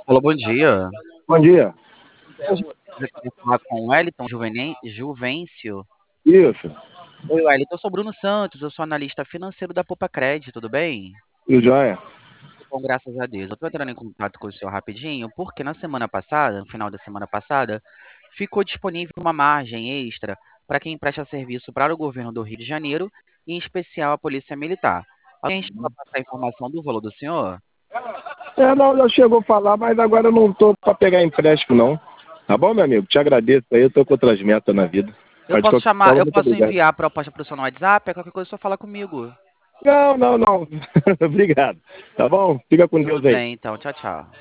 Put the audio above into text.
Olá, bom dia. Bom dia. Eu queria falar com o Wellington Juvencio. Isso. Oi, Wellington, eu sou Bruno Santos, eu sou analista financeiro da Poupa Cred, tudo bem? E o Joia? Bom, graças a Deus. Eu estou entrando em contato com o senhor rapidinho, porque na semana passada, no final da semana passada, ficou disponível uma margem extra para quem presta serviço para o governo do Rio de Janeiro, e em especial a Polícia Militar. Alguém chegou a passar a informação do valor do senhor? Não, já chegou a falar, mas agora eu não tô para pegar empréstimo, não. Tá bom, meu amigo? Te agradeço aí, eu tô com outras metas na vida. Eu Mas de posso qualquer chamar, forma, eu muito posso obrigado. enviar a proposta para o senhor no WhatsApp, qualquer coisa é só falar comigo. Não. Obrigado. Tá bom? Fica com Tudo Deus aí. bem, então, tchau, tchau.